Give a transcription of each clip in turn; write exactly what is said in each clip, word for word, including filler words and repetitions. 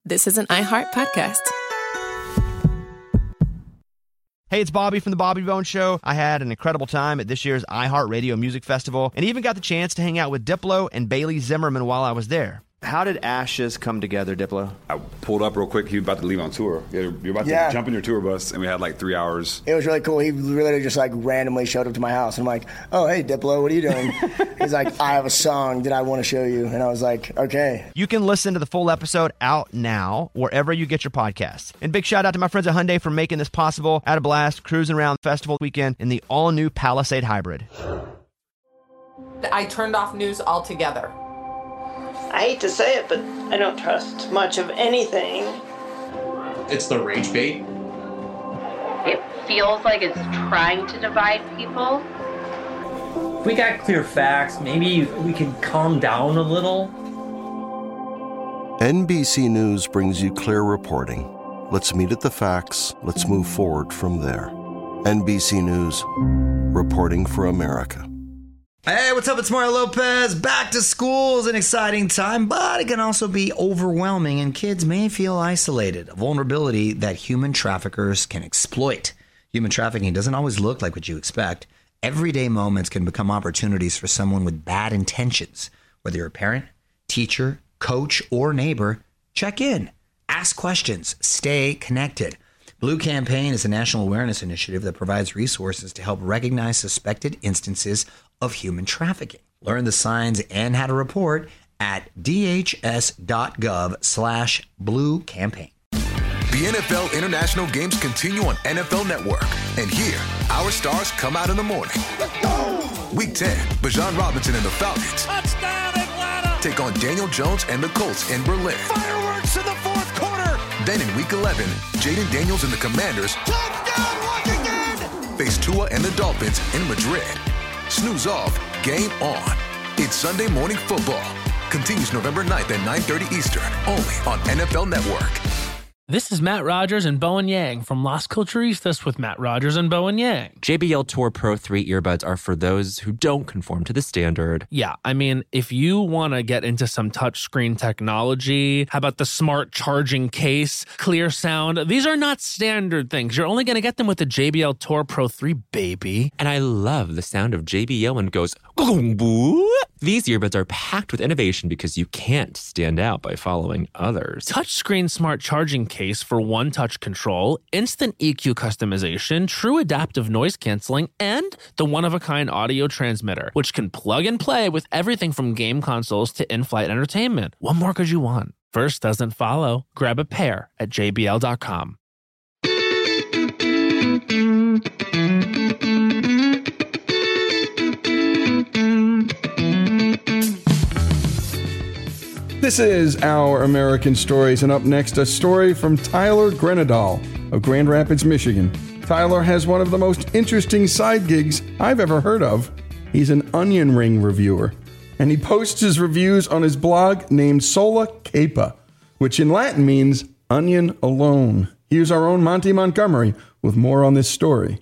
this is an iHeart podcast. Hey, it's Bobby from The Bobby Bones Show. I had an incredible time at this year's iHeartRadio Music Festival and even got the chance to hang out with Diplo and Bailey Zimmerman while I was there. How did Ashes come together, Diplo? I pulled up real quick. He was about to leave on tour. You're about Yeah. to jump in your tour bus, and we had like three hours. It was really cool. He literally just like randomly showed up to my house. And I'm like, oh, hey, Diplo, what are you doing? He's like, I have a song that I want to show you. And I was like, okay. You can listen to the full episode out now wherever you get your podcasts. And big shout out to my friends at Hyundai for making this possible. Had a blast cruising around festival weekend in the all-new Palisade Hybrid. I turned off news altogether. I hate to say it, but I don't trust much of anything. It's the rage bait. It feels like it's trying to divide people. If we got clear facts, maybe we could calm down a little. N B C News brings you clear reporting. Let's meet at the facts. Let's move forward from there. N B C News, reporting for America. Hey, what's up? It's Mario Lopez. Back to school is an exciting time, but it can also be overwhelming, and kids may feel isolated, a vulnerability that human traffickers can exploit. Human trafficking doesn't always look like what you expect. Everyday moments can become opportunities for someone with bad intentions. Whether you're a parent, teacher, coach, or neighbor, check in, ask questions, stay connected. Blue Campaign is a national awareness initiative that provides resources to help recognize suspected instances of human trafficking. Learn the signs and how to report at dhs.gov slash blue campaign. The N F L International Games continue on N F L Network. And here, our stars come out in the morning. Let's go! Week ten, Bijan Robinson and the Falcons. Touchdown, Atlanta! Take on Daniel Jones and the Colts in Berlin. Fireworks in the fourth quarter! Then in Week eleven, Jaden Daniels and the Commanders. Touchdown, Washington! Face Tua and the Dolphins in Madrid. Snooze off, game on. It's Sunday Morning Football. Continues November ninth at nine thirty Eastern, only on N F L Network. This is Matt Rogers and Bowen Yang from Las Culturistas with Matt Rogers and Bowen Yang. J B L Tour Pro three earbuds are for those who don't conform to the standard. Yeah, I mean, if you want to get into some touchscreen technology, how about the smart charging case, clear sound? These are not standard things. You're only going to get them with the J B L Tour Pro three, baby. And I love the sound of J B L when it goes, boo. These earbuds are packed with innovation because you can't stand out by following others. Touchscreen smart charging case for one-touch control, instant E Q customization, true adaptive noise canceling, and the one-of-a-kind audio transmitter, which can plug and play with everything from game consoles to in-flight entertainment. What more could you want? First doesn't follow. Grab a pair at j b l dot com. This is Our American Stories, and up next, a story from Tyler Grenadal of Grand Rapids, Michigan. Tyler has one of the most interesting side gigs I've ever heard of. He's an onion ring reviewer, and he posts his reviews on his blog named Sola Capa, which in Latin means onion alone. Here's our own Monty Montgomery with more on this story.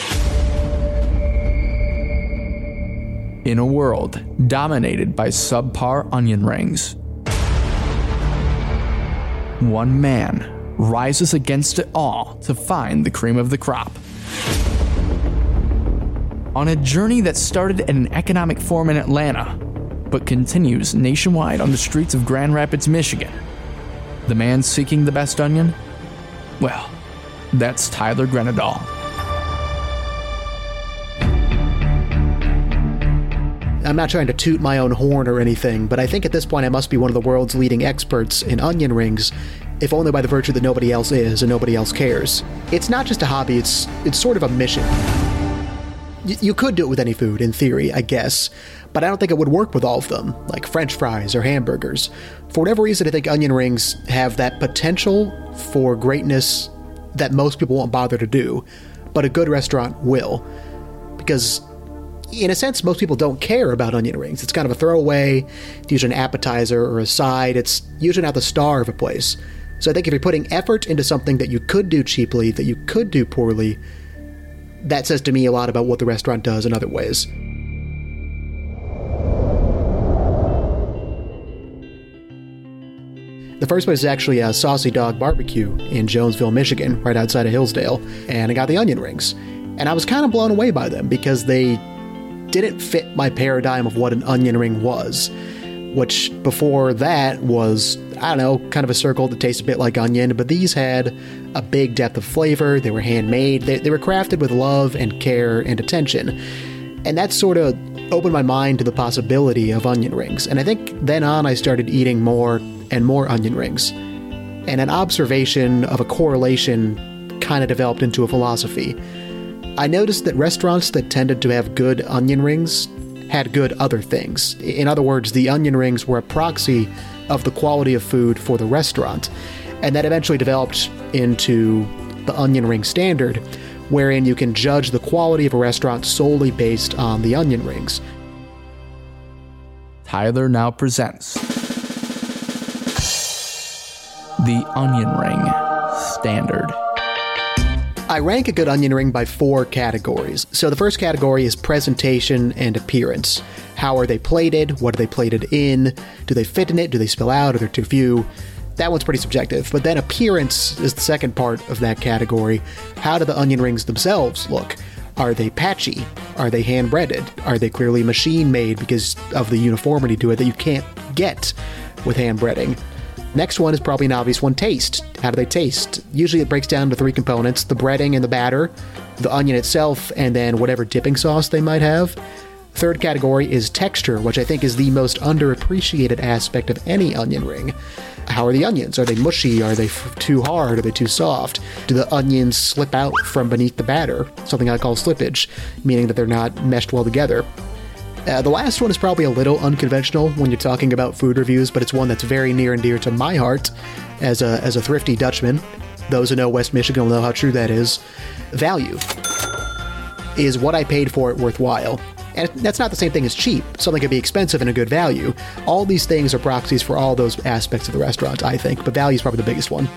In a world dominated by subpar onion rings, one man rises against it all to find the cream of the crop. On a journey that started at an economic forum in Atlanta, but continues nationwide on the streets of Grand Rapids, Michigan, the man seeking the best onion? Well, that's Tyler Grenadal. I'm not trying to toot my own horn or anything, but I think at this point I must be one of the world's leading experts in onion rings, if only by the virtue that nobody else is and nobody else cares. It's not just a hobby, it's it's sort of a mission. Y- you could do it with any food, in theory, I guess, but I don't think it would work with all of them, like French fries or hamburgers. For whatever reason, I think onion rings have that potential for greatness that most people won't bother to do, but a good restaurant will. Because in a sense, most people don't care about onion rings. It's kind of a throwaway. It's usually an appetizer or a side. It's usually not the star of a place. So I think if you're putting effort into something that you could do cheaply, that you could do poorly, that says to me a lot about what the restaurant does in other ways. The first place is actually a Saucy Dog Barbecue in Jonesville, Michigan, right outside of Hillsdale, and I got the onion rings. And I was kind of blown away by them because they didn't fit my paradigm of what an onion ring was, which before that was, I don't know, kind of a circle that tastes a bit like onion, but these had a big depth of flavor. They were handmade. They, they were crafted with love and care and attention. And that sort of opened my mind to the possibility of onion rings. And I think then on I started eating more and more onion rings. And an observation of a correlation kind of developed into a philosophy. I noticed that restaurants that tended to have good onion rings had good other things. In other words, the onion rings were a proxy of the quality of food for the restaurant. And that eventually developed into the onion ring standard, wherein you can judge the quality of a restaurant solely based on the onion rings. Tyler now presents the Onion Ring Standard. I rank a good onion ring by four categories. So the first category is presentation and appearance. How are they plated? What are they plated in? Do they fit in it? Do they spill out? Are there too few? That one's pretty subjective. But then appearance is the second part of that category. How do the onion rings themselves look? Are they patchy? Are they hand-breaded? Are they clearly machine-made because of the uniformity to it that you can't get with hand-breading? Next one is probably an obvious one, taste. How do they taste? Usually it breaks down to three components, the breading and the batter, the onion itself, and then whatever dipping sauce they might have. Third category is texture, which I think is the most underappreciated aspect of any onion ring. How are the onions? Are they mushy? Are they f- too hard? Are they too soft? Do the onions slip out from beneath the batter? Something I call slippage, meaning that they're not meshed well together. Uh, the last one is probably a little unconventional when you're talking about food reviews, but it's one that's very near and dear to my heart as a as a thrifty Dutchman. Those who know West Michigan will know how true that is. Value. Is what I paid for it worthwhile? And that's not the same thing as cheap. Something could be expensive and a good value. All these things are proxies for all those aspects of the restaurant, I think, but value is probably the biggest one.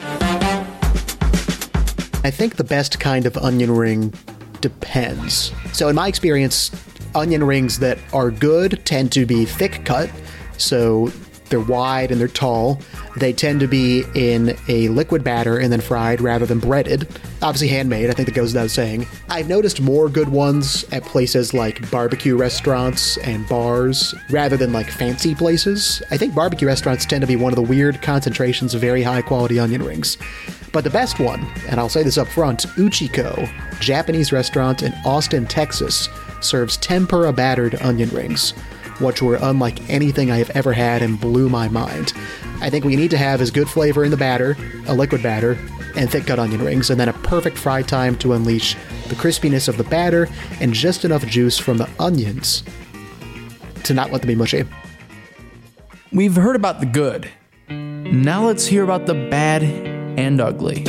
I think the best kind of onion ring depends. So in my experience, onion rings that are good tend to be thick cut, so they're wide and they're tall. They tend to be in a liquid batter and then fried rather than breaded. Obviously handmade, I think that goes without saying. I've noticed more good ones at places like barbecue restaurants and bars rather than like fancy places. I think barbecue restaurants tend to be one of the weird concentrations of very high quality onion rings. But the best one, and I'll say this up front, Uchiko, Japanese restaurant in Austin, Texas, serves tempura battered onion rings, which were unlike anything I have ever had and blew my mind. I think what you need to have is good flavor in the batter, a liquid batter, and thick cut onion rings, and then a perfect fry time to unleash the crispiness of the batter and just enough juice from the onions to not let them be mushy. We've heard about the good. Now let's hear about the bad and ugly.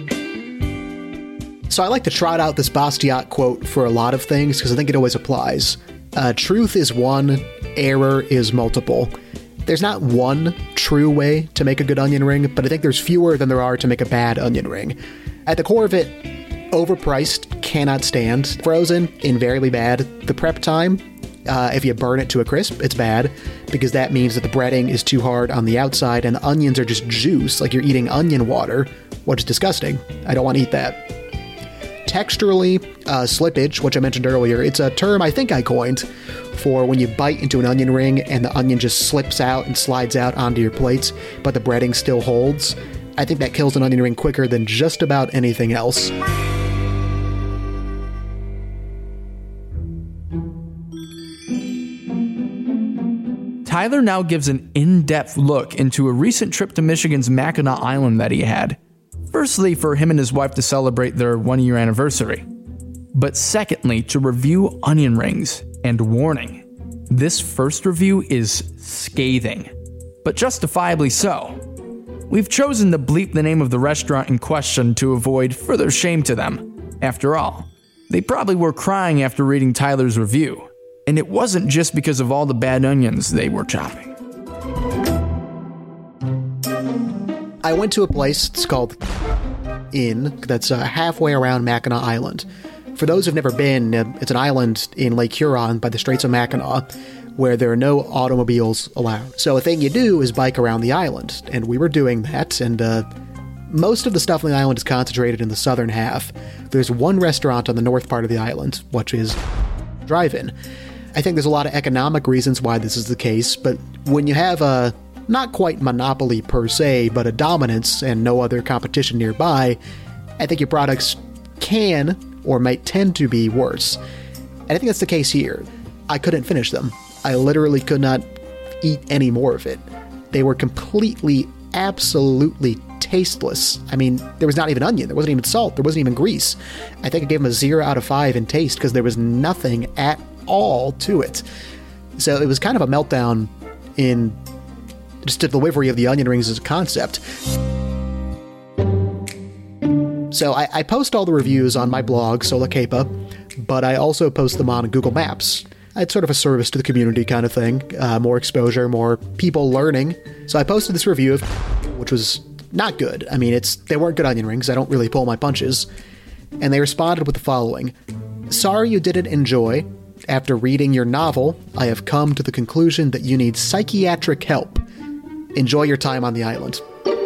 So I like to trot out this Bastiat quote for a lot of things because I think it always applies. Uh, truth is one, error is multiple. There's not one true way to make a good onion ring, but I think there's fewer than there are to make a bad onion ring. At the core of it, overpriced, cannot stand. Frozen, invariably bad. The prep time, uh, if you burn it to a crisp, it's bad, because that means that the breading is too hard on the outside and the onions are just juice, like you're eating onion water, which is disgusting. I don't want to eat that. Texturally, uh, slippage, which I mentioned earlier, it's a term I think I coined for when you bite into an onion ring and the onion just slips out and slides out onto your plates, but the breading still holds. I think that kills an onion ring quicker than just about anything else. Tyler now gives an in-depth look into a recent trip to Michigan's Mackinac Island that he had. Firstly, for him and his wife to celebrate their one-year anniversary. But secondly, to review onion rings. And warning, this first review is scathing, but justifiably so. We've chosen to bleep the name of the restaurant in question to avoid further shame to them. After all, they probably were crying after reading Tyler's review, and it wasn't just because of all the bad onions they were chopping. I went to a place, it's called Inn, that's uh, halfway around Mackinac Island. For those who've never been, uh, it's an island in Lake Huron by the Straits of Mackinac, where there are no automobiles allowed. So a thing you do is bike around the island, and we were doing that, and uh, most of the stuff on the island is concentrated in the southern half. There's one restaurant on the north part of the island, which is drive-in. I think there's a lot of economic reasons why this is the case, but when you have a, not quite monopoly per se, but a dominance and no other competition nearby, I think your products can or might tend to be worse. And I think that's the case here. I couldn't finish them. I literally could not eat any more of it. They were completely, absolutely tasteless. I mean, there was not even onion. There wasn't even salt. There wasn't even grease. I think I gave them a zero out of five in taste because there was nothing at all to it. So it was kind of a meltdown in just the delivery of the onion rings as a concept. So I, I post all the reviews on my blog, Sola Kepa, but I also post them on Google Maps. It's sort of a service to the community kind of thing. Uh, more exposure, more people learning. So I posted this review, of, which was not good. I mean, it's they weren't good onion rings. I don't really pull my punches. And they responded with the following. Sorry you didn't enjoy. After reading your novel, I have come to the conclusion that you need psychiatric help. Enjoy your time on the island.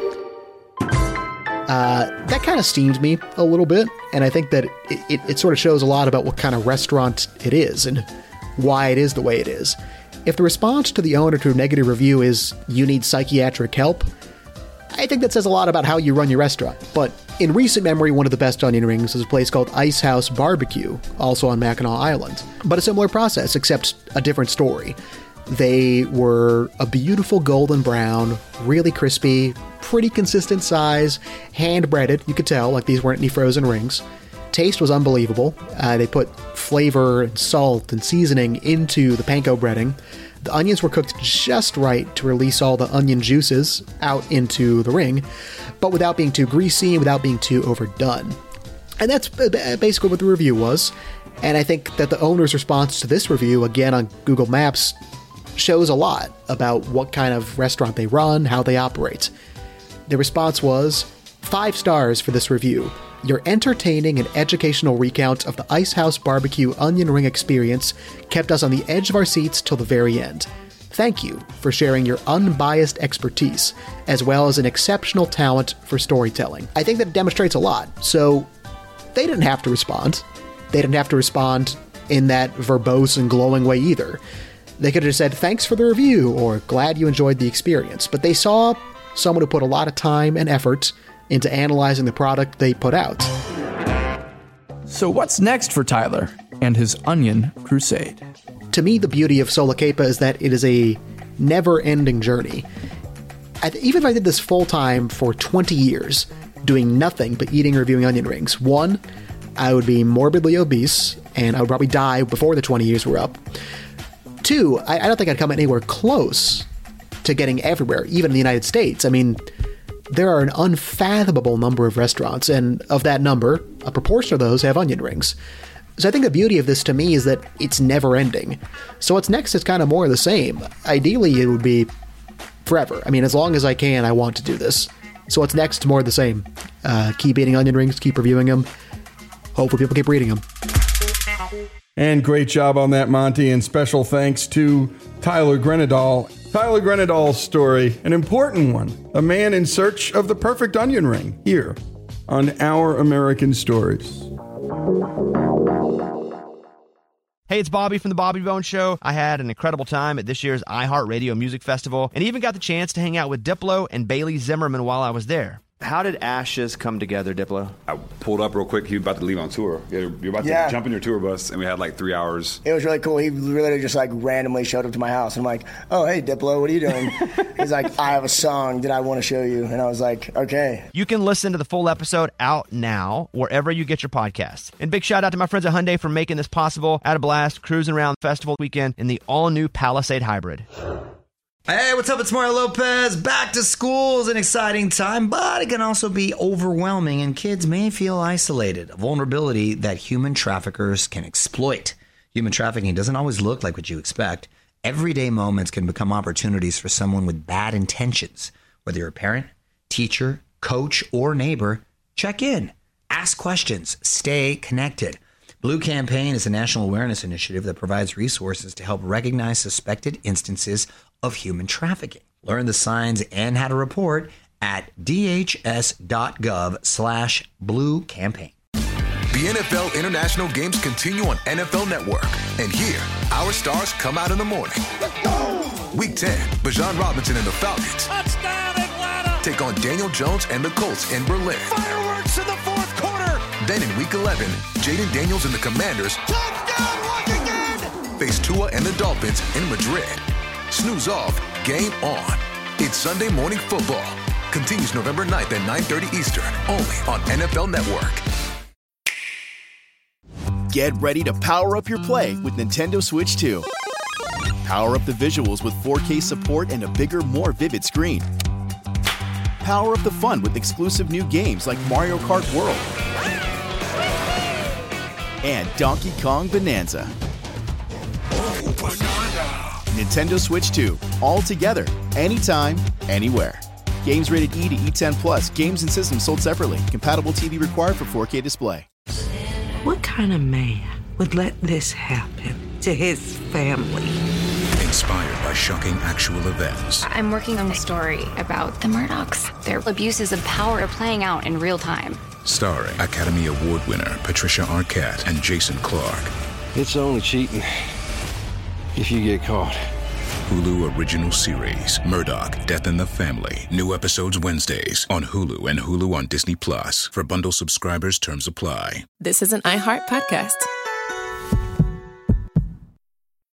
Uh, that kind of steamed me a little bit, and I think that it, it, it sort of shows a lot about what kind of restaurant it is and why it is the way it is. If the response to the owner to a negative review is, you need psychiatric help, I think that says a lot about how you run your restaurant. But in recent memory, one of the best onion rings is a place called Ice House Barbecue, also on Mackinac Island. But a similar process, except a different story. They were a beautiful golden brown, really crispy, pretty consistent size, hand-breaded, you could tell, like these weren't any frozen rings. Taste was unbelievable. Uh, they put flavor and salt and seasoning into the panko breading. The onions were cooked just right to release all the onion juices out into the ring, but without being too greasy and without being too overdone. And that's basically what the review was. And I think that the owner's response to this review, again on Google Maps, shows a lot about what kind of restaurant they run, how they operate. The response was, five stars for this review. Your entertaining and educational recount of the Ice House Barbecue onion ring experience kept us on the edge of our seats till the very end. Thank you for sharing your unbiased expertise, as well as an exceptional talent for storytelling. I think that demonstrates a lot. So they didn't have to respond. They didn't have to respond in that verbose and glowing way either. They could have just said, thanks for the review, or glad you enjoyed the experience. But they saw someone who put a lot of time and effort into analyzing the product they put out. So what's next for Tyler and his onion crusade? To me, the beauty of Sola Kepa is that it is a never-ending journey. I th- even if I did this full-time for twenty years, doing nothing but eating and reviewing onion rings, one, I would be morbidly obese, and I would probably die before the twenty years were up. Two, I, I don't think I'd come anywhere close to getting everywhere, even in the United States. I mean, there are an unfathomable number of restaurants, and of that number, a proportion of those have onion rings. So I think the beauty of this to me is that it's never ending. So what's next is kind of more of the same. Ideally, it would be forever. I mean, as long as I can, I want to do this. So what's next? More of the same. Uh, keep eating onion rings, keep reviewing them. Hopefully people keep reading them. And great job on that, Monty, and special thanks to Tyler Grenadal. Tyler Grenadal's story, an important one, a man in search of the perfect onion ring, here on Our American Stories. Hey, it's Bobby from The Bobby Bone Show. I had an incredible time at this year's iHeartRadio Music Festival and even got the chance to hang out with Diplo and Bailey Zimmerman while I was there. How did Ashes come together, Diplo? I pulled up real quick. He was about to leave on tour. You're about to Yeah. jump in your tour bus, and we had like three hours. It was really cool. He literally just like randomly showed up to my house. And I'm like, oh, hey, Diplo, what are you doing? He's like, I have a song that I want to show you. And I was like, okay. You can listen to the full episode out now, wherever you get your podcasts. And big shout out to my friends at Hyundai for making this possible. I had a blast cruising around festival weekend in the all-new Palisade Hybrid. Hey, what's up? It's Mario Lopez. Back to school is an exciting time, but it can also be overwhelming, and kids may feel isolated, a vulnerability that human traffickers can exploit. Human trafficking doesn't always look like what you expect. Everyday moments can become opportunities for someone with bad intentions. Whether you're a parent, teacher, coach, or neighbor, check in, ask questions, stay connected. Blue Campaign is a national awareness initiative that provides resources to help recognize suspected instances of human trafficking. Learn the signs and how to report at dhs.gov slash blue campaign. The N F L International Games continue on N F L Network. And here, our stars come out in the morning. Let's go! Week ten, Bijan Robinson and the Falcons. Touchdown, Atlanta! Take on Daniel Jones and the Colts in Berlin. Fireworks in the fourth quarter! Then in Week eleven, Jaden Daniels and the Commanders. Touchdown, Washington! Face Tua and the Dolphins in Madrid. Snooze off, game on. It's Sunday Morning Football. Continues November ninth at nine thirty Eastern, only on N F L Network. Get ready to power up your play with Nintendo Switch two. Power up the visuals with four K support and a bigger, more vivid screen. Power up the fun with exclusive new games like Mario Kart World and Donkey Kong Bonanza. Nintendo Switch two, all together, anytime, anywhere. Games rated E to E ten plus. Games and systems sold separately. Compatible T V required for four K display. What kind of man would let this happen to his family? Inspired by shocking actual events. I'm working on a story about the Murdochs. Their abuses of power are playing out in real time. Starring Academy Award winner Patricia Arquette and Jason Clarke. It's only cheating if you get caught. Hulu original series, Murdoch, Death in the Family. New episodes Wednesdays on Hulu and Hulu on Disney Plus. For bundle subscribers, terms apply. This is an iHeart podcast.